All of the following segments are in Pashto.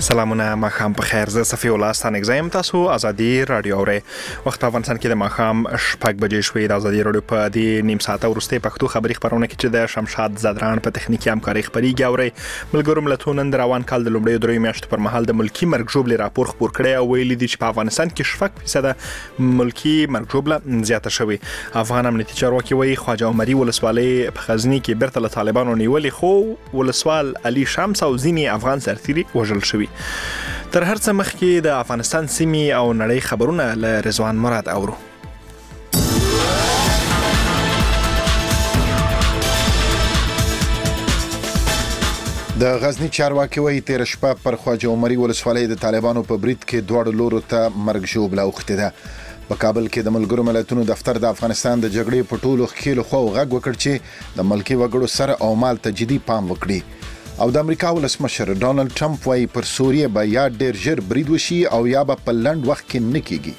سلامونه ماښام په خیر. زه صفی الله ستانک زیم. تاسو ازادي رادیو اورئ. وخت په افغانستان کې د ماښام 6 بجې شوې. د ازادي رادیو په دې نیم ساعته وروستۍ پښتو خبري خبرونه کې چې د شمشاد زدران په تخنیکی همکاري خبريږي اورئ. ملګرو ملتونو نن روان کال د لومړیو درې میاشتو پر مهال د ملکی مرګ ژوبلې راپور خبر کړی او ویلي دي چې په افغانستان کې 6% ملکی مرګ ژوبله زیاته شوې. افغان امنیتي چارواکي وایي خواجه عمري ولسوالۍ په غزنی کې بیرته له طالبانو نیولې، خو ولسوال علي شمس او ځینې افغان سرتیري وژل شوي. تر هر څه مخکې د افغانستان سیمې او نړۍ خبرونه له رضوان مراد اورو. د غزنی چارواکي وایي تیر شپه پر خواجه عمري ولسوالۍ د طالبانو په برید کې دواړو لورو ته مرګ ژوبله اوښتې ده. په کابل کې د ملګرو ملتونو دفتر د افغانستان د جګړې په ټولو ښکېلو خواو غږ وکړ چې د ملکي وګړو سر او مال ته جدي پام وکړي. او د امریکا ولسمشر ډونالد ټرمپ وايي پر سوریه به یا ډیر ژر برید وشي او یا به په لنډ وخت کې نه کیږي.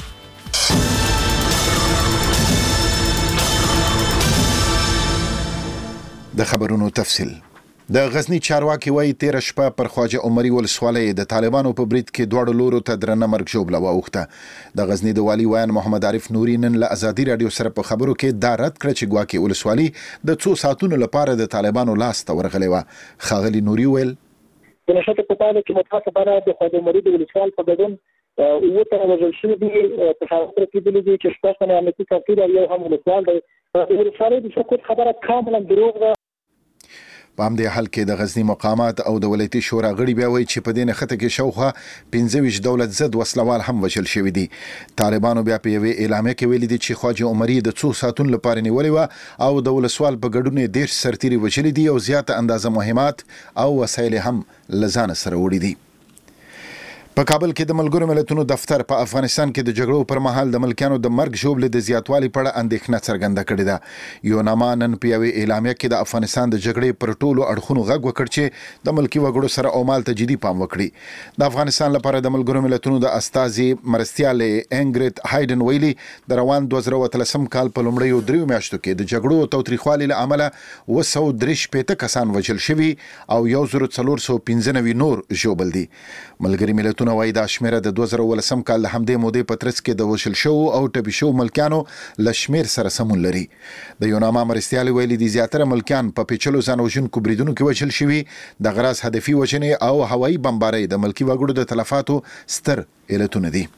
د خبرونو تفصیل. د غزنی چارواکي وایي تیر شپه پر خواجه عمري ولسوالۍ د طالبانو په برید کې دواړو لورو ته درنه مرګ ژوبله واوښته. د غزنی د والي ویان محمد عارف نوري نن له ازادي رادیو سره په خبرو کې دا رد کړ چې ګواکې ولسوالۍ د څو ساعتونو لپاره د طالبانو لاس ته ورغلې وه. ښاغلي نوري ویل د نشته په پاله کې متخصصه د خواجه عمري د ولسوال په ګډون یو تر وژل شوي دي په خاطر کې دي چې شپږ تنه امنیتي کارتیر یو هم ولسوال دی. د ولسوالۍ د سقوط خبره کاملا دروغ ده. په همدې حال کې د غزنی مقامات او د ولایتي شورا غړي بیا وایي چې په دې نښته کې شاوخوا 15 دولت ضد وسلوال هم وژل شوي دي. طالبانو بیا په یوې اعلامیه کې ویلي دي چې خواجه عمري د څو ساعتونو لپاره نیولې وه او د ولسوال په ګډون یې 10 سرتیري وژلي دي او زیاته اندازه مهمات او وسایل هم له ځانه سره وړي دي. په کابل کې د ملګرو ملتونو دفتر په افغانستان کې د جګړو پر مهال د ملکیانو د مرګ ژوبلې د زیاتوالي په اړه اندېښنه څرګنده کړې ده. یو نامه نن په یوې اعلامیه کې د افغانستان د جګړې پر ټولو اړخونو غږ وکړ چې د ملکي وګړو سره او مال ته جدي پام وکړي. د افغانستان لپاره د ملګرو ملتونو د استازي مرستیالې انګریډ هایډن ویلي د روان 2013 کال په لومړیو درې میاشتو کې د جګړو او تاوتریخوالي له امله 235 کسان وژل شوي او 1415 نور ژوبل دي. ملګري ملتونو وایي دا شمیره د 2013 کال د همدې مودې په ترڅ کې د وژل شوو او ټپي شوو ملکیانو له شمیر سره سمون لري. د یو نامه مرستیالي ویلي دي زیاتره ملکیان په پیچلو ځان وژونکو بریدونو کې وژل شوي. د غراض هدفي وژنې او هوایي بمبارۍ د ملکي وګړو د تلفاتو ستر علتونه دي.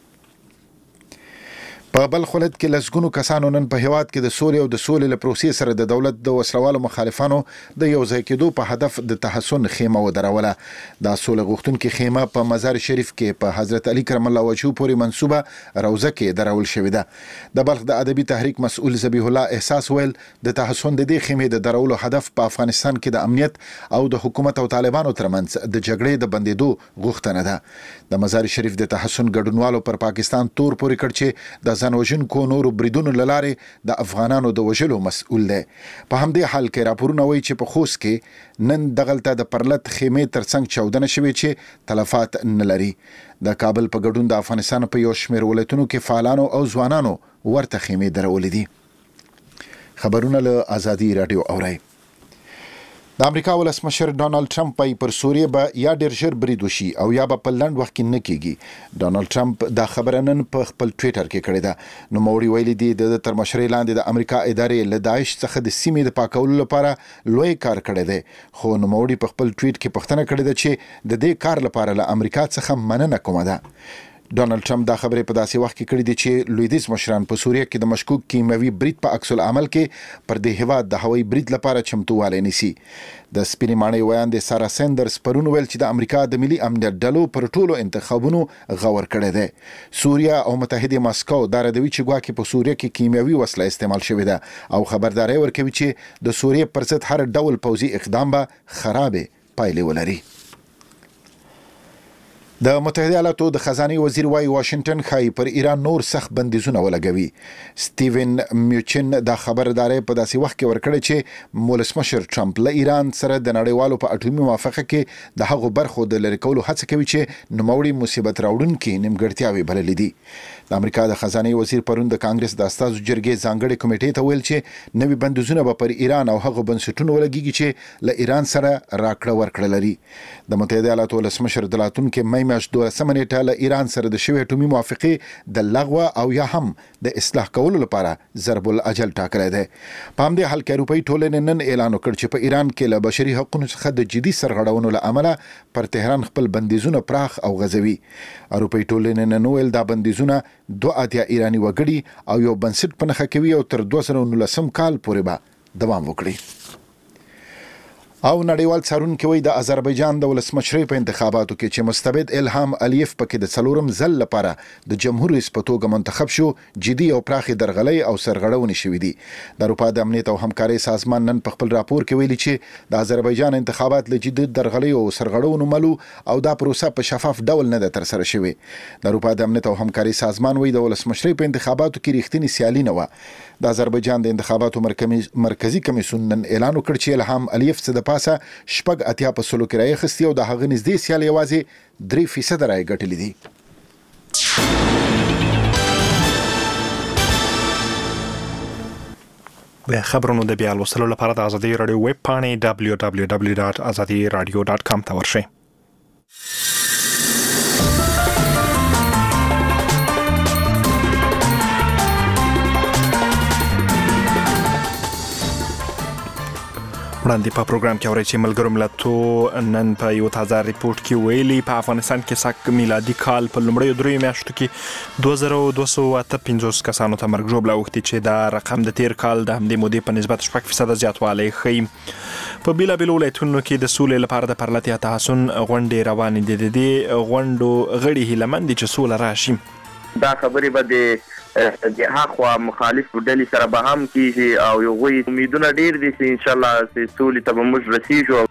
په بل خلت کې لسګونو کسانو نن په هیواد کې د سولې او د سولې له پروسې سره د دولت د وسلوالو مخالفانو د یو ځای کېدو په هدف د تحسن خیمه ودروله. دا سولې غوښتونکې خیمه په مزار شریف کې په حضرت علي کرم الله وجهه پورې منسوبه روضه کې درول شوې ده. د بلخ د ادبي تحریک مسؤل ذبیح الله احساس ویل د تحسن د دې خیمې د درولو هدف په افغانستان کې د امنیت او د حکومت او طالبانو ترمنځ د جګړې د بندېدو غوښتنه ده. د مزار شریف د تحسن ګډونوالو پر پاکستان تور پورې کړ چې د ځان وژونکو نورو بریدونو له لارې د افغانانو د وژلو مسؤل دی. په همدې حال کې راپورونه وایي چې په خوست کې نن دغلته د پرلت خیمې ترڅنګ چاودنه شوې چې تلفات نه لري. د کابل په ګډون د افغانستان په یو شمېر ولایتونو کې فعالانو او ځوانانو ورته خیمې درولې دي. خبرونه له ازادي رادیو اورئ. د امریکا ولسمشر ډونالد ټرمپ وايي پر سوریه به یا ډیر ژر برید وشي او یا به په لنډ وخت کې نه کیږي. ډونالد ټرمپ دا خبره نن په خپل ټویټر کې کړې ده. نوموړي ویلي دي د تر مشرۍ لاندې د امریکا ادارې له داعش څخه د سیمې د پاکولو لپاره لوی کار کړی دی. خو نوموړي په خپل ټویټ کې پوښتنه کړې ده چې د دې کار لپاره له امریکا څخه مننه کومه ده. ډونالد ټرمپ دا خبرې په داسې وخت کې کړې دي چې لویدیځ مشران په سوریه کې د مشکوک کیمیاوي برید په عکس العمل کې پر دې هیواد د هوایي برید لپاره چمتووالی نیسي. د سپینې ماڼۍ ویان د سارا سیندرز پرون ویل چې د امریکا د ملي امنیت ډلو پر ټولو انتخابونو غور کړی دی. سوریه او متحده ماسکو دا ردوي چې ګواکې په سوریه کې کیمیاوي وسله استعمال شوې ده او خبرداري ورکوي چې د سوریه پر ضد هر ډول پوځي اقدام به خرابې پایلې ولري. د متحده ایالاتو د خزانه وزیر وايي واشنگټن خای پر ایران نور سخت بندیزونه ولګوي. سټیون میوچن دا خبرداري په داسې وخت کې ورکړي چې ولسمشر ټرمپ له ایران سره د نړیوالو په اټومي موافقه کې د هغو برخو د لری کولو هڅه کوي چې نوموړي مصیبت راوړونکي نیمګړتیاوي بللې دي. د امریکا د خزانه وزیر پرون د کانګرس د استازو جرګې ځانګړي کمیټې ته ویل چې نوي بندیزونه به پر ایران او هغه بنسټونو ولګيږي چې له ایران سره راکړه ورکړه لري. د متحده ایالاتو ولسمشر د لاتونکو مې میاشت 12 نیټه له ایران سره د شوی اټومي موافقه د لغوه او یا هم د اصلاح کولو لپاره ضرب الاجل ټاکلی دی. په همدې حال کې اروپایي ټولنې نن اعلان وکړ چې په ایران کې له بشري حقوقو څخه د جدي سرغړونو له امله پر تهران خپل بندیزونه پراخ او غځوي. اروپایي ټولنې نن ویل دا بندیزونه 2 ایرانی وګړي او یو بنسټ په نښه کوي او تر 2019 کال پورې به دوام وکړي. او نړیوال څارونکي وایي د آذربایجان د ولسمشرۍ په انتخاباتو کې چې مستبد الهام الیف پکې د څلورم ځل لپاره د جمهور رئیس په توګه منتخب شو، جدي او پراخې درغلۍ او سرغړونې شوې دي. د اروپا د امنیت او همکارۍ سازمان نن په خپل راپور کې ویلي چې د آذربایجان انتخابات له جدي درغلۍ او سرغړونو ملو او دا پروسه په شفاف ډول نه ده ترسره شوې. د اروپا د امنیت او همکارۍ سازمان وایي د ولسمشرۍ په انتخاباتو کې رښتینی سیالي نه و. د آذربایجان د انتخاباتو مرکزی کمیسیون نن اعلان وکړ چې الهام الیف څخه د پاسه 80% کې راخستی او د هغه نږدې سیال یوازې 3% راي ګټلې دي. د خبرونو د بیا لوستلو لپاره د ازادي رادیو ویب پاڼې www.azadiradio.com ته ورشئ. وړاندې په پروګرام کې اورئ چې ملګرو ملتونو نن په یو تازه ریپورت کې ویلي په افغانستان کې سږ میلادي کال په لومړیو 3 میاشتو کې 2258 کسانو ته مرګ ژوبله اوښتې چې دا رقم د تیر کال د همدې مودې په نسبت 6% زیاتوالی ښیي. په بیلابیلو ولایتونو کې د سولې لپاره د پرلتیا تحسن غونډې روانې دي. د دې غونډو غړي هیلهمند دي چې سوله راشي. دا خبرې به د هغه مخالف ډلې سره به هم کیږي او یو غوي امیدونه ډیر دي چې ان شاء الله سولې ته به موږ رسیږو.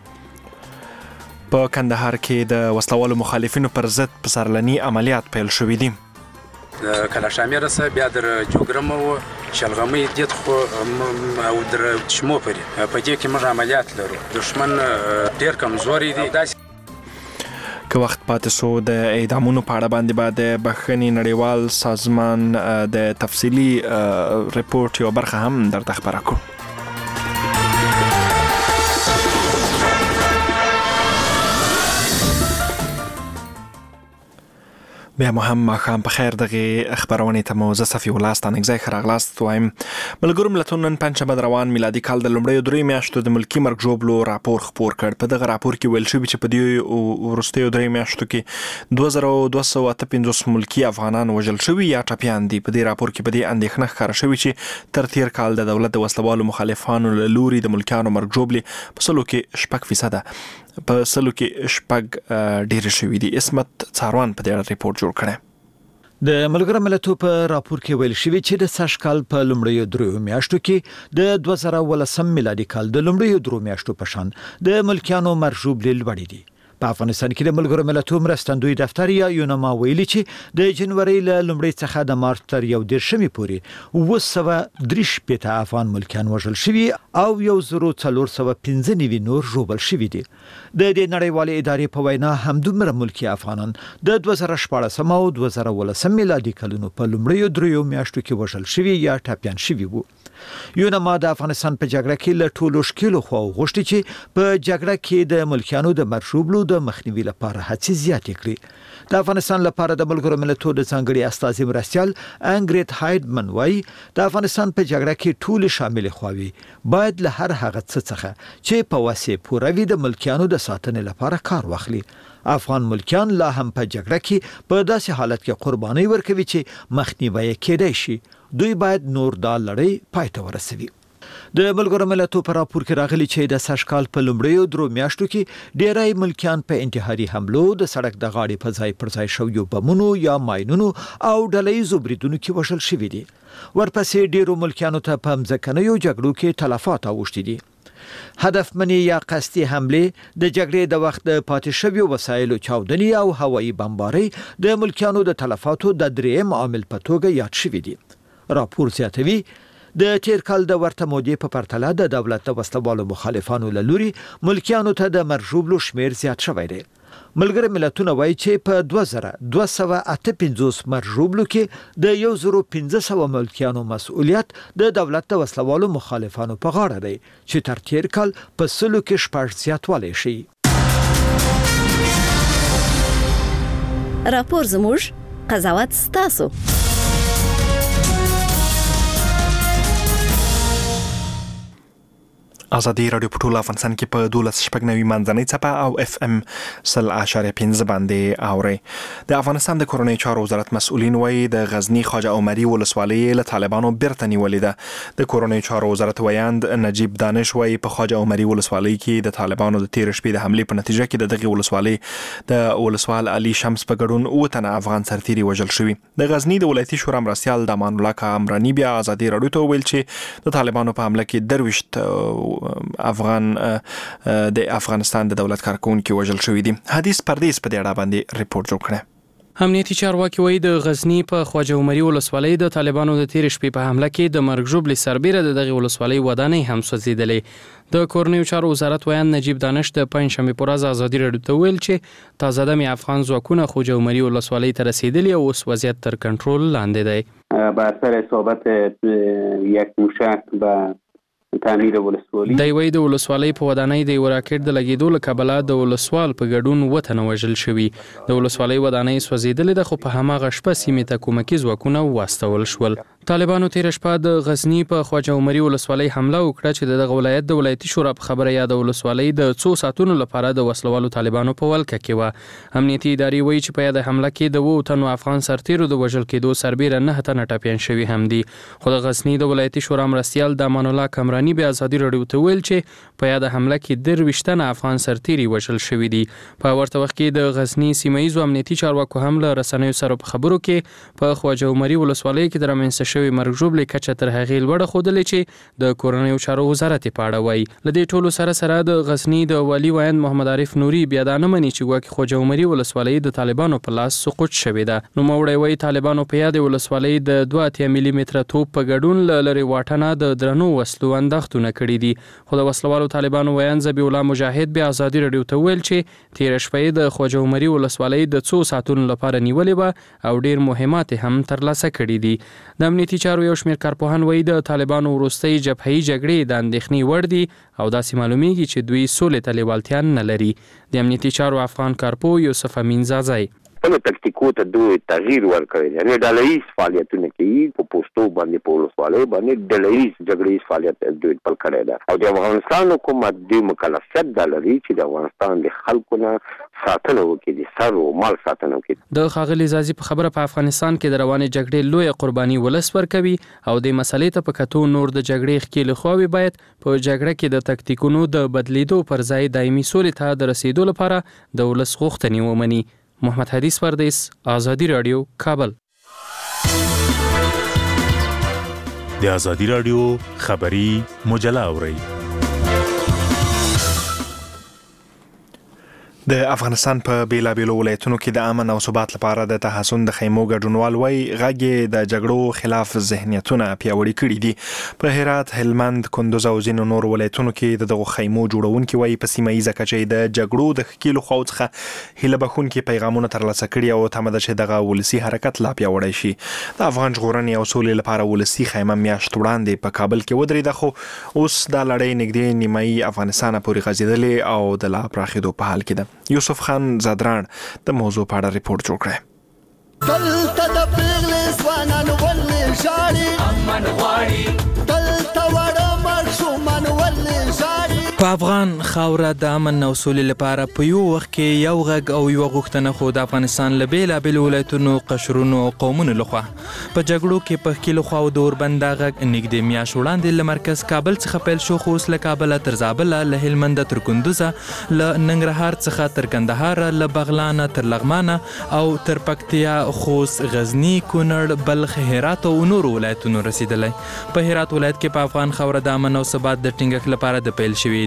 په کندهار کې د وسلوالو مخالفینو پر ضد پسرلني عملیات پیل شوې دي. کله شامل سه بیا در جوګرم او شلغمې دید خو او در شمو پرې په دې کې موږ عملیات لرو. دشمن ډیر کمزوري دي. که وخت پاتې شو د اعدامونو په اړه باندې بعد بخښنې نړیوال سازمان د تفصیلی ریپورت یو برخه هم درته خبره کوو. بیا مو هم ماښام په خیر. دغه خبرونې ته مو زه صفي الله ستانکزی ښه راغلاست وایم. ملګرو ملتونو نن پنجشنبه د روان میلادي کال د لومړیو 3 میاشتو د ملکي مرګ ژوبلو راپور خپور کړ. په دغه راپور کې ویل شوي چې په دې وروستیو 3 میاشتو کې 2258 ملکي افغانان وژل شوي یا ټپیان دي. په دې راپور کې په دې اندېښنه ښکاره شوې چې تر تیر کال د دولت د وسلوالو مخالفانو له لوري د ملکیانو مرګ ژوبلې په 6% په 6% ډېر شوي دي. اسمت څاروان په دې ریپورت جوړ کړی. د ملګرو ملتونو په راپور کې ویل شوی چې د سږ کال په لومړیو 3 میاشتو کې د 2019 میلادي کال د لومړیو 3 میاشتو په شان د ملکیانو مرګ ژوبلې لوړې دي. په افغانستان کې د ملګرو ملتونو مرستندوی دفتر یا یونما ویلي چې د جنوري له لومړۍ څخه د مارچ تر 1 پورې 235 افغان ملکیان وژل شوي او 1415 نور ژوبل شوي دي. د دې نړیوالې ادارې په وینا همدومره ملکی افغانان د 2014 او 2019 میلادي کلونو په لومړیو 3 میاشتو کې وژل شوي یا ټپیان شوي وو. یونما د افغانستان په جګړه کې له ټولو شکلو خو غوښتي چې په جګړه کې د ملکیانو د مرشوبلو د مخنیوي لپاره هڅې زیاتې کړي. د افغانستان لپاره د ملګرو ملتونو د ځانګړي استازي مرستیال انګریډ هایډمن وايي د افغانستان په جګړه کې ټول شامل خواوي باید له هر هغه څه څخه چې په واسه پوره وي د ملکیانو د ساتنې لپاره کار واخلي. افغان ملکیان لا هم په جګړه کې په داسې حالت کې قرباني ورکوي چې مخنیوي کېدای شي. دوی باید نور دا لړۍ پای ته ورسوي. د ملګرو ملتونو په راپور کې راغلي چې د سږ کال په لومړیو 3 میاشتو کې ډېری ملکیان په انتحاري حملو، د سړک د غاړې په ځای پر ځای شویو بمونو یا ماینونو او ډلهییزو بریدونو کې وژل شوي دي. ورپسې ډېرو ملکیانو ته په ځمکنیو جګړو کې تلفات اوښتي دي. هدفمنې یا قصدي حملې د جګړې د وخت د پاتې شویو وسایلو چاودنې او هوایي بمبارۍ د ملکیانو د تلفاتو د درېیم عامل په توګه یاد شوي دي. راپور زیاتوي د تیر کال د ورته مودې په پرتله د دولت د وسلوالو مخالفانو له لوري ملکیانو ته د مرجوبلو شمیر زیات شوی دی. ملګری ملتونه وایي چې په 2258 مرجوبلو کې د 1500 ملکیانو مسؤلیت د دولت د وسلوالو مخالفانو په غاړه دی چې تر تیر کال په سلو کې شپږ زیاتوالی شي. راپور زموږ، قضاوت ستاسو. ازادي رادیو په ټول افغانستان کې په 12.9 منځنۍ څپه او FM 100.5 باندې اوري. د افغانستان د کورنۍ چارو وزارت مسؤلین وایي د غزنی خواجه عمري ولسوالۍ له طالبانو بیرته نیولې ده. د کورنۍ چارو وزارت ویاند نجیب دانش وایي په خواجه عمري ولسوالۍ کې د طالبانو د تیر شپې د حملې په نتیجه کې د دغه ولسوالۍ د ولسوال علي شمس په ګډون 9 تنه افغان سرتیري وژل شوي. د غزنی د ولایتي شورا مرستیال د امان الله کامرانی بیا ازادي رادیو ته ویل چې د طالبانو په حمله کې 23 افغان د افغانستان د دولت کارکونکو وژل شوی دي. حدیث پردیس په دې اړه باندې ریپورت جوړ کړی. امنیتي چارواکي وایي د غزنی په خواجه عمري ولسوالۍ د طالبانو د تیر شپې په حمله کې د مرګ ژوبلې سربیره د دغه ولسوالۍ ودانۍ هم سوځېدلې. د کورنیو چارو وزارت ویاند نجیب دانش د پنځشنبه پر ورځ ازادي رادیو ته ویل چې تازه دمي افغان ځواکونه خواجه عمري ولسوالۍ ته رسیدلي او اوس وضعیت تر کنټرول لاندې دی. بر اثر اصابت یک موشک به تعمیر ولسوالۍ د وی د ولسوالۍ په ودانۍ د راکټ د لګیدو له کبله د ولسوال په ګډون وطن وژل شوی. د ولسوالۍ ودانۍ سوځیدلې ده خو په هماغه شپه سیمې ته کومکی ځواکونه واستول شول. طالبانو تیر شپه د غزنی په خواجه عمري ولسوالۍ حمله وکړه چې د ولایت د ولایتي شورا په خبره یا د ولسوالۍ د 2 ساعتونو لپاره د وسلوالو طالبانو په ولکه کې و. امنیتي ادارې وایي چې په یاد حمله کې د 2 تنو افغان سرتیرو د وژل کېدو سربیره 9 تنه ټپیان شوي هم دي. خو د غزنی د ولایتي شورا مرستیال د امان الله کامرانی به ازادي رادیو ته ویل چې په یاد حمله کې 23 تنه افغان سرتیري وژل شوي دي. په ورته وخت کې د غزنی سیمایي امنیتي چارواکو هم له رسنیو سره په خبرو کې په خواجه عمري ولسوالۍ کې د رامنځته شوی مرګ ژوبلې کچه تر هغې لوړه ښودلې چې د کورنیو چارو وزارت په اړه وایي. له دې ټولو سره د غزنی د والي ویاند محمد عارف نوري بیا دا نه مني چې ګواکې خواجه عمري ولسوالۍ د طالبانو په لاس سقوط شوې ده. نوموړی وایي طالبانو په یاد ولسوالۍ د 2 ملي متره توپ په ګډون له لرې واټنه د درنو وسلو اندښتونه کړي دي. خو د وسلوالو طالبانو ویاند ذبیح الله مجاهد بیا ازادي رادیو ته ویل چې تیر شپه د خواجه عمري ولسوالۍ د 2 ساعتونو لپاره نیولې و او ډیر مهمات هم ترلاسه کړي دي. د امنیتي چارو یو شمېر کارپوهان وایي د طالبانو وروستۍ جبههي جګړې د اندېښنې وړ دي او داسې معلومیږي چې دوی سولې ته لیوالتیا نه لري. د امنیتي چارو افغان کارپو یوسف امین زازای خپل تکتیکو ته دوی تغییر ورکړي. یعنی ډله‌ایز فعالیتونه کوي په پوسټو باندې په ولسوالۍ باندې ډله‌ایز جګړې فعالیت دوی خپل کړی ده او د افغانستان حکومت د مکلفیت د لري چې د افغانستان د خلکو نه ساتنه وکړي، د سر او مال ساتنه وکړي. د ښاغلي زازي په خبره په افغانستان کې د روانې جګړې لوی قرباني ولس ورکوي او د مسلې ته په کتو نور د جګړې ښکېل خواوې باید په جګړه کې د تکتیکونو د بدلیدو پر ځای دایمي سولې ته د رسیدو لپاره د ولس غوښتنې ومني. محمد حدیث پردیس، آزادی رادیو، کابل. د آزادی رادیو خبری مجله اورئ. د افغانستان په بیلابیلو ولایتونو کې د امن او ثبات لپاره د تحسن د خیمو ګډونوال وای غږی د جګړو خلاف ذهنیتونه پیاوړي کړي دي. په هرات، هلمند، کندوز او ځینو نور ولایتونو کې دغه خیمو جوړونکي وای په سیمایي کچې د جګړو د ښکیلو خواو څخه هیله بخونکي پیغامونه ترلاسه کړي او تمه ده چې دغه ولسی حرکت لا پیاوړی شي. د افغان ژغورنې او سولې لپاره ولسی خیمه میاشت وړاندې په کابل کې ودرېده خو اوس دا لړۍ نږدې نیمایي افغانستان پورې غځېدلې او د لا پراخېدو په حال کې ده. یوسف خان زادران د موضوع په اړه ریپورت جوړ کړی. دلته د پیغلې ځوانان ولې ژاړي امن غواړي، دلته وړه ماشومان ولې ژاړي. په افغان خاوره د امن او سولې لپاره په یو وخت کې یو غږ او یو غوښتنه خو د افغانستان له بیلابیلو ولایتونو، قشرونو او قومونو لخوا په جګړو کې په ښکیلو خواو د اوربند دا غږ نږدې میاشت وړاندې له مرکز کابل څخه پیل شو خو اوس له کابله تر زابله، له هلمنده تر کندوزه، له ننګرهار څخه تر کندهاره، له بغلانه تر لغمانه او تر پکتیا، خوست، غزنی، کونړ، بلخ، هرات او نورو ولایتونو رسیدلی. په هرات ولایت کې په افغان خاوره د امن او ثبات د ټینګښت لپاره د پیل شوي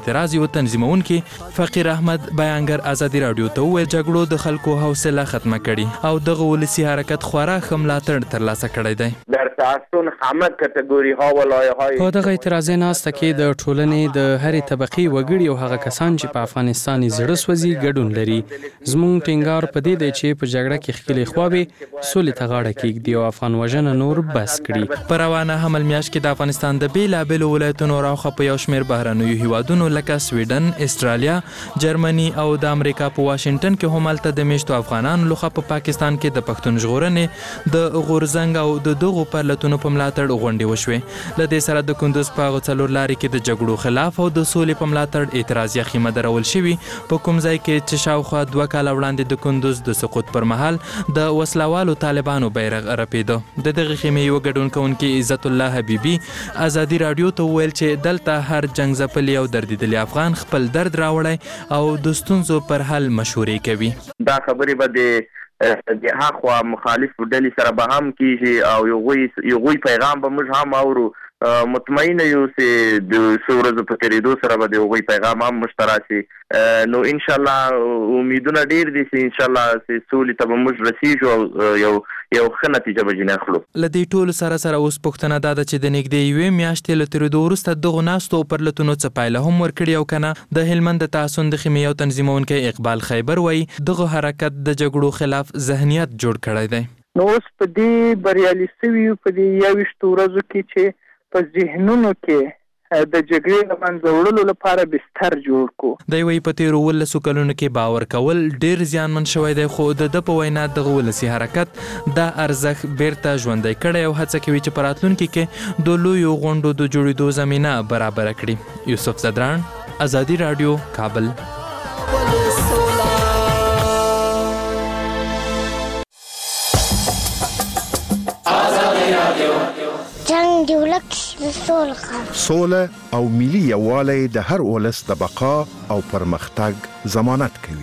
اعتراض یو تنظیمونکي فقیر احمد بیانګر ازادي رادیو ته وویل جګړو د خلکو حوصله ختمه کړي او دغه ولسی حرکت خورا ملاتړ ترلاسه کړی دی. در تحسن همه کاتګوري ها و لایه‌های په دغه اعتراض ناسته کې د ټولنې د هرې طبقې وګړي او هغه کسان چې په افغانستان زړه سوځي ګډون لري. زموږ ټینګار په دې دی چې په جګړه کې ښکلې خواوې سولې ته غاړه کېږدي او افغان وژنه نور بس کړي. په روانه حمل میاشت کې د افغانستان د بیلابیلو ولایتونو راوخه په یو شمېر بهرنیو هیوادونو لکه سویډن، استرالیا، جرمني او د امریکا په واشنگټن کې هم هلته د میشتو افغانانو لخوا په پاکستان کې د پښتون ژغورنې د غورځنګ او د دغو پرلتونو په ملاتړ غونډې وشوې. له دې سره د کندوز په هغو څلور لارې کې د جګړو خلاف او د سولې په ملاتړ اعتراضیه خیمه درول شوي په کوم ځای کې چې شاوخوا 2 کاله وړاندې د کندوز د سقوط پر مهال د وسلوالو طالبانو بیرغ رپېده. د دغه خیمې یو ګډون کوونکی عزت الله حبیبي ازادي رادیو ته وویل چې دلته هر جنگ ځپلی او دردېدلی افغان خپل درد راوړی او د ستونزو پر حل مشورې کوي. دا خبرې به د هغه مخالف ډلې سره به هم کیږي او یو پیغام به موږ هم اورو. مطمئن یو چې د څورزو په تیریدو سره به د هغوی پیغام هم مشترک شي. نو ان شاء الله امیدونه ډیر دي چې ان شاء الله چې سولې ته به موږ رسیږو او یو ښه نتیجه به جنې اخلو. له دې ټولو سره اوس پوښتنه دا ده چې د نږدې یوې میاشتې له تیریدو وروسته دغو ناستو پرلتونو څه پایله هم ورکړي او که نه. د هلمند د تحسن د خیمې یو تنظیمونکی اقبال خیبر وایي دغه حرکت د جګړو خلاف ذهنیت جوړ کړی دی. نو اوس په دې بریالي سوي په دې 21 ورځو کې چې په ذهنونو کې د جګړې د منځه وړلو لپاره بستر جوړ کو. دی وایي په تېرو 19 کلونو کې باور کول ډېر زیانمن شوی دی خو د ده په وینا دغه ولسي حرکت دا ارزښت بیرته ژوندی کړی او هڅه کوي چې په راتلونکي کې د لویو غونډو د جوړېدو زمینه برابره کړي. یوسف زدران، ازادي رادیو، کابل. جنگ دی ولک سوله او ملي یووالی د هر ولس د بقا او پرمختګ ضمانت کوي.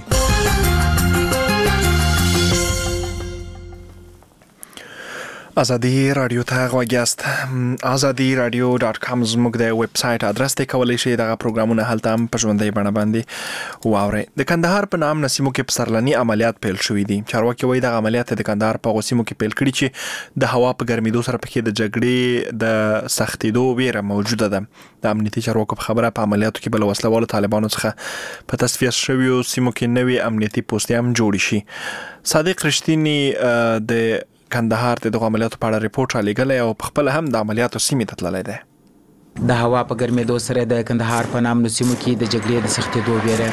ازادي رادیو ته غوږیاست. azadi.radio.com زموږ د ویب سټ ادرس ته کولی شئ دغه پروګرامونه هلته هم په ژوندۍ بڼه باندې واورئ. د کندهار په نام نسیمو کې پسرلني عملیات پیل شوي دي. چارواکي وایي دغه عملیات د کندهار په غوسیمو کې پیل کړي چې د هوا په ګرمېدو سره پکې د جګړې د سختېدو ویره موجوده ده. د امنیتي چارواکو په خبره په عملیاتو کې بل وسلوالو طالبانو څخه په تصفیه شویو سیمو کې نوې امنیتي پوستې هم جوړې شي. صادق رښتینی د کندهار د دغه عملیاتو په اړه ریپورت را لېږلی او په خپله هم د عملیاتو سیمې ته تللی دی. د هوا په ګرمېدو سره د کندهار په نامنو سیمو کې د جګړې د سختېدو ویره.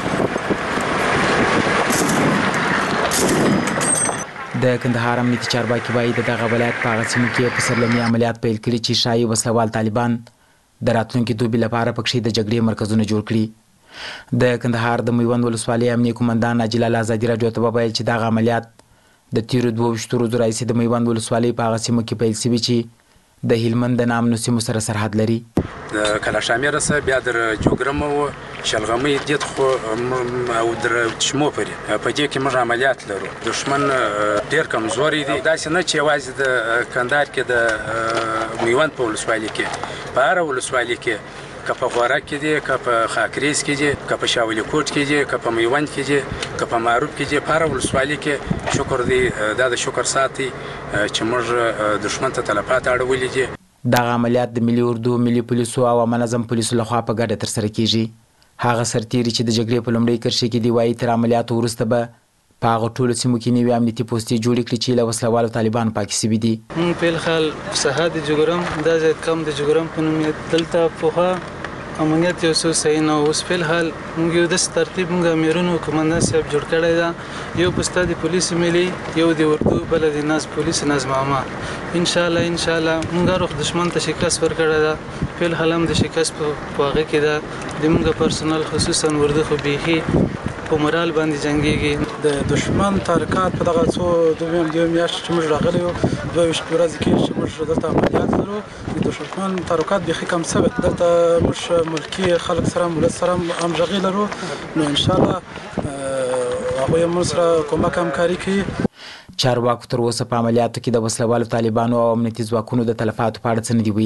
د کندهار امنیتي چارواکي وایي د دغه ولایت په هغه سیمو کې پسرلني عملیات پیل کړي چې ښایي وسلوال طالبان د راتلونکي دوبي لپاره پکښې د جګړې مرکزونه جوړ کړي. د کندهار د میوند ولسوالۍ امنیه قومندان ناجل الله ازادي راډیو ته وویل چې دغه عملیات د تیرو 22 ورځو راهیسې د میوند ولسوالۍ په هغه سیمو کې پیل شوي چې د هلمند د نامنو سیمو سره سرحد لري. د کلاشامیر سره بیا در جوګرم او شلغمي دید خو او در چشمو پرې په دې کې موږ عملیات لرو. دشمن ډېر کمزوري دي. داسې نه چې یوازې د کندهار کې د میوند په ولسوالۍ کې په هره ولسوالۍ کې که په غورک کې دي، که په خاکریز کې دي، که په شاولي کوټ کې دي، که په میوند کې دي، که په معروف کې دي، په هره ولسوالۍ کې شکر دی دا د شکر ساتي چې موږ دښمن ته تلفات اړولي دي. دغه عملیات د ملي اردو، ملي پولیسو او منظم پولیسو لخوا په ګډه ترسره کیږي. هغه سرتیري چې د جګړې په لومړۍ کرښې کې دي وایي تر عملیاتو وروسته به په هغه ټولو سیمو کې نوې امنیتي پوستې جوړې کړي چې له وسلوالو طالبانو پاکې سوي دي. مونږ په الحال ساحه د جوګرم دا ځای کم د جوګرم په نوم دلته پوهه امنیت یو څه صحیح نه اوس په الحال موږ یو داسې ترتیب موږ امیرونو قومندان صاحب جوړ کړی ده. یو پسته د پولیس ملي، یو د اردو، بل د ناز پولیس نظم عامه. ان شاء الله موږ روح دشمن ته شکست ورکړی ده. په الحال هم د شکست په هغه کې ده د موږ پرسونل خصوصا ورده خو بیخي په مورال باندې جنګيږي. د دشمن تحریکات په دغه څو دوه میاشتې چې موږ راغلي یو 22 ورځې کې چې موږ دلته عملیات لرو د دشمن تحریکات بیخي کم ثبت دلته موږ ملکی خلک سره ولس سره همغږي لرو. نو ان شاء الله هغوی موږ سره کومک همکاري کوي. چارواکو تر اوسه په عملیاتو کې د وسلوالو طالبانو او امنیتي ځواکونو د تلفاتو په اړه څه نه دي ویلي.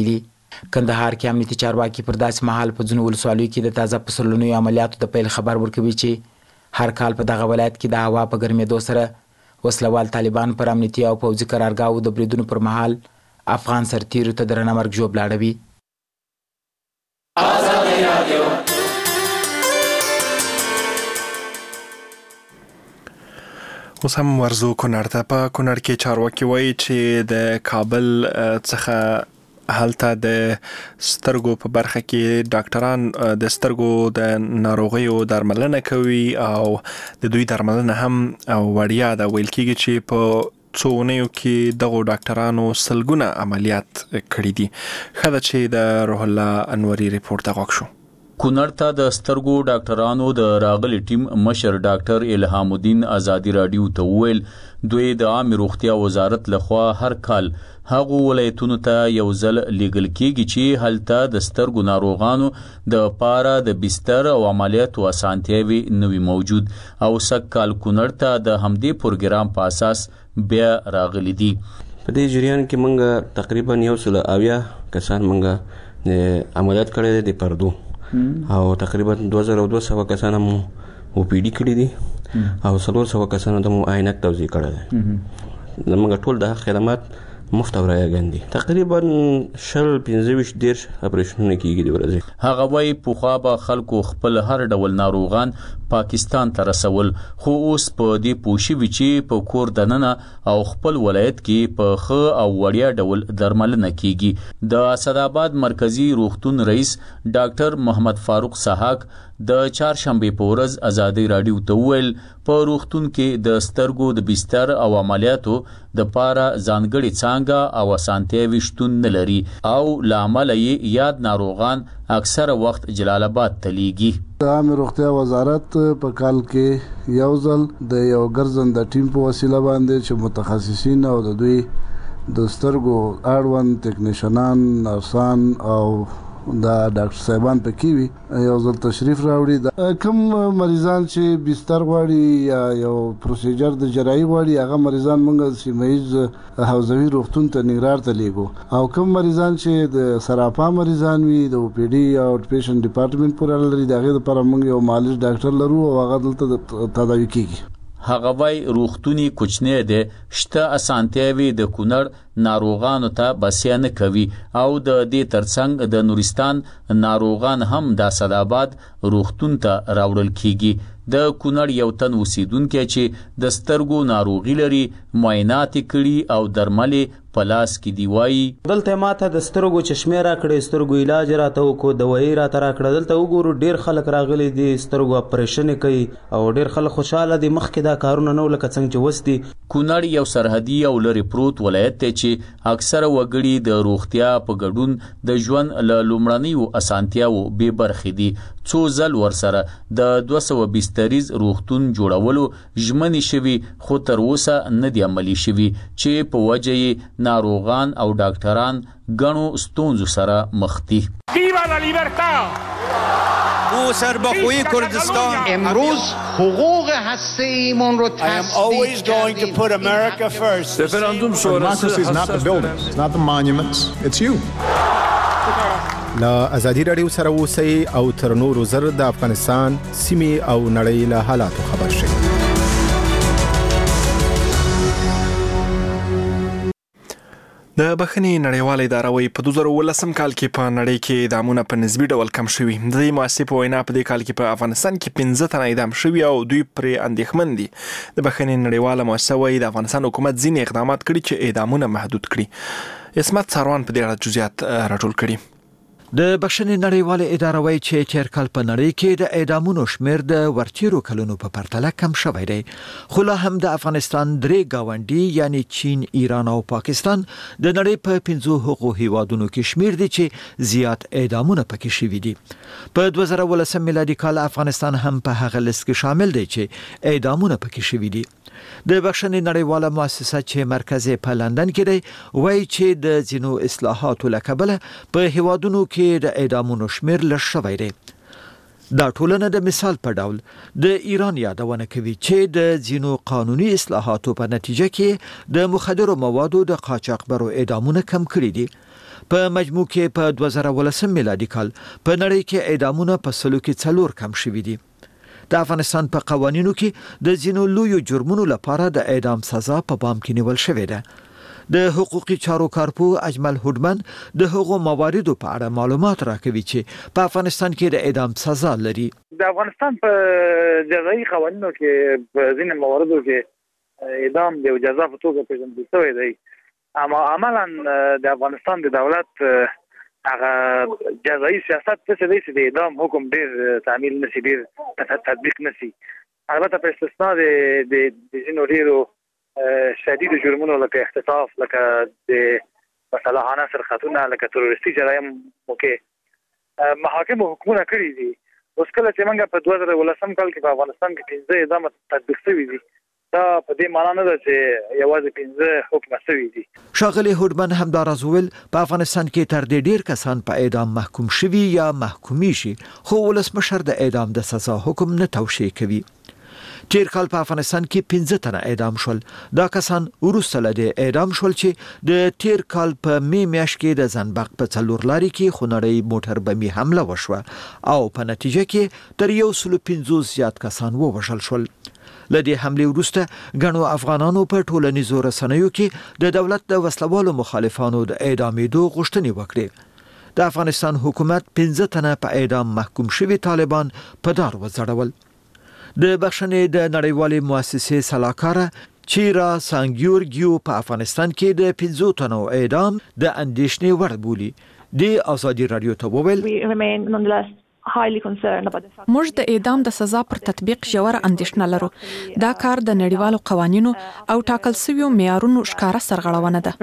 کندهار کې امنیتي چارواکي پر داسې مهال په ځینو ولسوالیو کې د تازه پسرلنیو عملیاتو د پیل خبر ورکوي چې هر کال په دغه ولایت کې د هوا په ګرمېدو سره وسلوال طالبان پر امنیتي او پوځي قرارګاهو د بریدونو پر مهال افغان سرتیرو ته درنه مرګ ژوبله اړوي. اوس هم ورزو کونړ ته. په کونړ کې چارواکي وایي چې د کابل څخه هلته د سترګو په برخه کې ډاکټران د سترګو د ناروغیو درملنه کوي او د دوی درملنه هم وړیا ده. ویل کېږي چې په څو اونیو کې دغو ډاکټرانو سلګونه عملیات کړي دي. ښه ده چې د روح الله انوري ریپورت ته غوږ شو. کونړ ته د سترګو ډاکټرانو د راغلي ټیم مشر ډاکټر الهام الدین ازادي رادیو ته وویل دوی د عامه روغتیا وزارت لخوا هر کال هغو ولایتونو ته یو ځل لیږل کېږي چې هلته د سترګو ناروغانو د پاره د بستر او عملیاتو اسانتیاوي نوي موجود او سږکال کونړ ته د همدې پروګرام په اساس بیا راغلي دي. په دې جریان کې موږ تقریبا 190 کسان موږ عملیات کړي دي پردو او تقریبا 2200 کسان مو او پی ډی کړي دي او 300 کسان د مو عینک توزیع کړي دي. موږ ټول د خدمات مفت او راغندي تقریبا 15-20 اپریشنونه کیږي د ورځې. هغه وایي پوخا به خلکو خپل هر ډول ناروغان پاکستان ته رسول خو اوس په دې پوښي چې په کور دننه او خپل ولایت کې په ښه او وړیا ډول درملنه کیږي. د اسداباد مرکزی روغتون رئیس ډاکټر محمد فاروق سحاق د چهارشنبه په ورځ ازادي رادیو ته ویل په روغتون کې د سترګو د بستر او عملیاتو د پاره ځانګړي څانګه او اسانتیاوي شتون نه لري او لامل یې یاد ناروغان اکثره وخت جلال آباد ته لیږي. د عامه روغتیا وزارت په کال کې یو ځل د یو ګرځنده ټیم په وسیله باندې چې متخصصین او د دوی د سترګو اړوند ټیکنیشنان نرسان او دا ډاکټر صاحبان پکې وي یو ځل تشریف راوړي. کوم مریضان چې بستر غواړي یا یو پروسیجر د جراحي غواړي هغه مریضان موږ سیمه‌ایز حوزوي روغتون ته ننګرهار ته لیږو او کوم مریضان چې د سراپا مریضان وي د او پی ډي او آوټ پیشنټ ډپارټمنټ پورې لري دغه لپاره موږ یو مالج ډاکټر لرو او هغه دلته تداوي کیږي. هغه وای روغتونی کوچنی دی شته اسانتیاوي د کونړ ناروغانو ته بسیا نه کوي او د دې ترڅنګ د نورستان ناروغان هم د اسداباد روغتون ته راوړل کیږي. د کونړ یو تن اوسیدونکو چې د سترګو ناروغي لري معاینات کړي او درملې پلاس کې دی وایي دلته ماته د سترګو چشمه را کړې سترګو علاج راته وکړو دوايي راته را کړل دلته وګورو ډیر خلک راغلي دي سترګو اپریشن کوي او ډیر خلک خوشاله دي مخکې دا کارونه نو لکه څنګه چې وستي. کونړ یو سرحدي او لری پروت ولایت دی چې اکثره وګړي د روغتیا په ګډون د ژوند له لومړنیو اسانتیاو به برخې دي. څو ځل ورسره د 220 روغتون جوړولو ژمنې شوي خو تر اوسه نه دی عملي شوي چې په وجه یې ناروغان او ډاکټران ګڼو ستونزو سره مخ دي. او سربخوی کردستان امروز حقوق هسته ایمون رو I am always going to put America first. Democracy is not the buildings, it's not the monuments, it's you. لا ازادي رادیو سره اوسئ او تر نورو زر د افغانستان سیمې او نړۍ له حالاتو خبر شئ. د بخښنې نړیواله اداره وايي په 2018 کال کې په نړۍ کې اعدامونه په نسبي ډول کم شوي. د دې مؤسسې په وینا په دې کال کې په افغانستان کې 15 تنه اعدام شوي او دوی پرې اندېښمن دي. د بخښنې نړیواله مؤسسه وايي د افغانستان حکومت ځینې اقدامات کړي چې اعدامونه محدود کړي. اسمت ساروان په دې اړه جزئیات راټول کړي. د بخښنې نړیواله اداره وايي چې تیر کال په نړۍ کې د اعدامونو شمیر د ورتیرو کلونو په پرتله کم شوی دی. خو لا هم د افغانستان درې گاونډي یعنی چین، ایران او پاکستان د نړۍ په 15 هغو هیوادونو کې شمیر دي چې زیات اعدامونه پکې شوي دي. په 2018 میلادي کال افغانستان هم په هغه لیست کې شامل دی چې اعدامونه پکې شوي دي. د بخښنې نړیواله مؤسسه چې مرکز په لندن کې دی وایي چې د ځینو اصلاحاتو له کبله په هیوادونو کې د اعدامونو شمیر لږ شوی دی. دا ټولنه د مثال په ډول د ایران یادونه کوي چې د ځینو قانوني اصلاحاتو په نتیجه کې د مخدرو موادو د قاچاقبرو اعدامونه کم کړي دي. په مجموع کې په 2018 میلادي کال په نړۍ کې اعدامونه په سلو کې 4 کم شوي دي. د افغانستان په قوانینو کې د ځینو لویو جرمونو لپاره د اعدام سزا په پام کې نیول شوې ده. د حقوقي چارو کارپو اجمل هوډمن د هغو مواردو په اړه معلومات راکوي چې په افغانستان کې د اعدام سزا لري. د افغانستان په جزایي قوانینو کې په ځینو مواردو کې اعدام د جزا په توګه پیژندل شوی دی. اما عملاً د افغانستان د دولت هغه جزایي سیاست څه دی چې د اعدام حکم ډیر تعمیل نشي، ډیر تطبیق نشي. البته په استثناء د ځینو ډیرو شدید جرمونو لکه اختطاف، لکه د مثلا عناصر خطونه، لکه تروریستي جرایم کې محاکم حکمونه کړی دي. اوس کله چې موږ په 2018 کال کې په افغانستان کې 15 اعدام تطبیق شوي دي، دا په دې معنی نه ده چې یوازې 15 حکم شوي دي. ښاغلی هوډمن همداراز وویل په افغانستان کې تر دې ډیر کسان په اعدام محکوم شوي یا محکومي شي، خو ولسمشر د اعدام د سزا حکم نه توشیح کوي. تیر کال په افغانستان کې 15 تنه اعدام شول. دا کسان وروسته له اعدام شول چې د تیر کال په می میاشت کې د زنبق په څلور لاري کې خونړی موټر بمي حمله وشوه او په نتیجه کې تر 150 زیات کسان ووژل شول. لدې حمله وروسته غنو افغانانو په ټولنیزو رسنیو کې د دولت د وسلوالو مخالفانو د اعدامېدو غوښتنې وکړې. د افغانستان حکومت 15 تنه په اعدام محکوم شوي طالبان په دار وځړول. د بخښنې د نړیوالې مؤسسې سلاکاره چیرا سانګیورګیو په افغانستان کې د 15 تنو اعدام د اندېښنې وړ بولي. د ازادي رادیو ته وویل موږ د اعدام د سزا پر تطبیق ژوره اندېښنه لرو. دا کار د نړیوالو قوانینو او ټاکل شویو معیارونو ښکاره سرغړونه ده.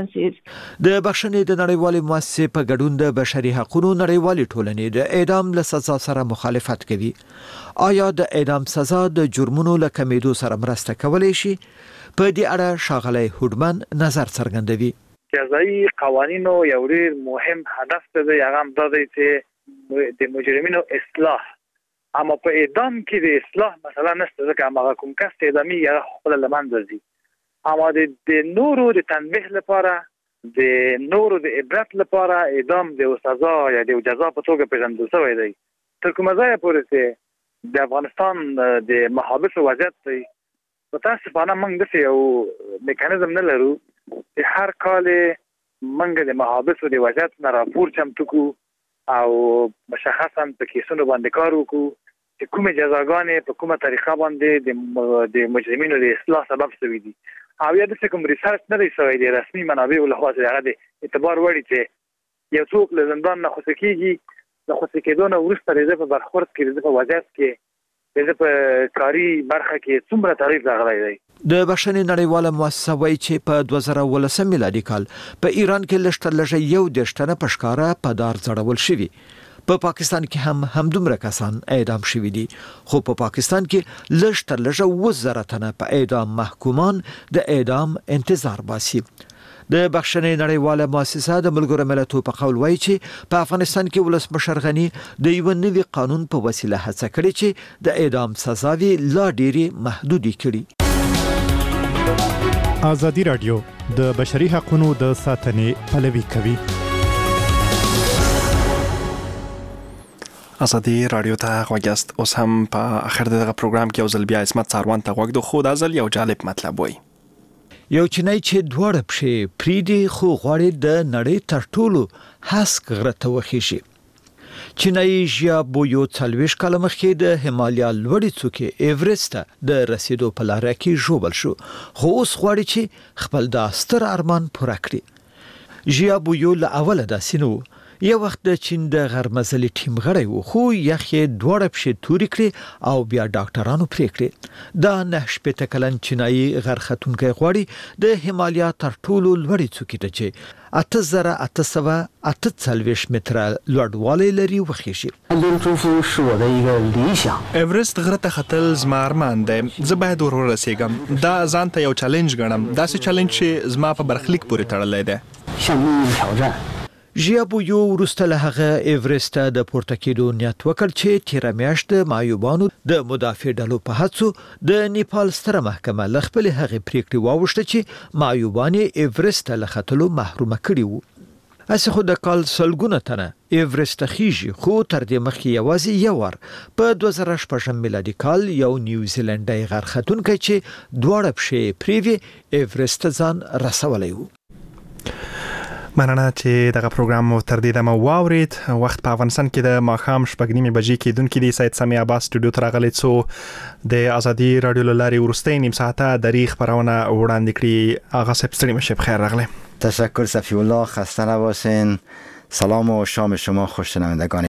د بخښنې د نړیوالې مؤسسې په ګډون د بشري حقوقو نړیوالې ټولنې د اعدام له سزا سره مخالفت کوي. آیا د اعدام سزا د جرمونو له کمیدو سره مرسته کولی شي؟ په دې اړه ښاغلی هوډمن نظر څرګندوي. جزایي قوانینو یو ډېر مهم هدف دی، هغه هم دا دی چې د مجرمینو اصلاح. اما په اعدام کې د اصلاح مثلا نشته، ځکه هغه کوم کس اعدامي هغه خپل لمنځه ځي. اما د نورو د تنبیه لپاره، د نورو د عبرت لپاره اعدام د سزا یا د جزا په توګه پیژندل شوی دی. تر کومه ځایه پورې چې د افغانستان د محابسو وضعیت دی، متاسفانه موږ داسې یو میکانیزم نه لرو چې هر کال موږ د محابسو د وضعیت نه راپور چمتو کړو او مشخصا په کیسونو باندې کار وکړو چې کومه جزاګانې په کومه طریقه باندې د مجرمینو د اصلاح سبب شوي دي. او یا د کوم ریسرچ نه دی شوی دی رسمي منابعو له خوا چې هغه د اعتبار وړي چې یو څوک له زندان نه خوشي کیږي، د خوشي کېدو نه وروسته د په برخورد کې د په وضعیت کې د په کاري برخه کې څومره تعریف راغلی دی. د بخښنې نړیواله مؤسسه وایي چې په 2018 میلادي کال په ایران کې لږ تر لږه 11 تنه په ښکاره په دار ځړول شوي. په پاکستان کې همدومره کسان اعدام شوي دي، خو په پاکستان کې لږ تر لږه 10,000 تنه په اعدام محکومان د اعدام انتظار باسي. د بخښنې نړیواله مؤسسه د ملګرو ملتونو په قول وایي چې په افغانستان کې ولسمشر غني د یو نوي قانون په وسیله هڅه کړې چې د اعدام سزاوي لا ډېرې محدودې کړي. ازادي رادیو د بشري حقوقو د ساتنې پلوي کوي. ازادي رادیو ته غوږیاست. اوس هم په اخر دغه پروګرام کې یو ځل بیا عصمت څاروان ته غوږ د خو د ازل یو جالب مطلب وایي. یو چینای چې دواړه پښې پریدي خو غواړي د نړۍ تر ټولو هسک غره ته وخیږي. چینای ژیابویو 40 کال مخکې د هیمالیا لوړې څوکې ایورسټ د رسیدو په لار کې ژوبل شو، خو اوس غواړي چې خپل د ستر ارمان پوره کړي. ژیابویو له اوله داسې نو یو وخت د چین د غرمزلي ټیم غړی وو، خو یخې دواړه پښې تورې کړې او بیا ډاکټرانو پرې کړې. دا 9 کلن چینایي غرختونکی غواړي د هیمالیا تر ټولو لوړې څوکې ته چې 8848 متره لوړوالی لري وخیږي. ایورسټ غره ته ختل زما ارمان دی. زه باید ورسېږم. دا ځان ته یو چیلنج ګڼم، داسې چیلنج چې زما په برخلیک پورې تړلی دی. ژیابویو وروسته له هغه ایورسټ د پورته کېدو نیت وکړ چې تیره میاشت د معیوبانو د مدافع ډلو په هڅو د نیپال ستره محکمه له خپلې هغې پریکړې واوښته چې معیوبان یې ایورسټ له ختلو محرومه کړي وو. اس خو د کال سلګونه تنه ایورست خيږي خو تر دې مخکې یوازې یو ور په 2018 میلادي کال یو نیوزیلندي غرختونکو چې دواړه پښې پریوي ایورست ځان رسولی وو. مننه چې دغه پروګرام مو تر دې دمه واورید. وخت په افغانستان کې د ماښام 6:30 بجې کېدونکې دی. سید سامي عباس سټوډیو ته راغلی څو د ازادي رادیو لاري ورستۍ نیم ساعته د خبرونه وړاندې کړي. هغه سپستري مشه بخیر راغلی. تشکر صفی الله، خسته نباشین. سلام و شام شما خوش شنوندگان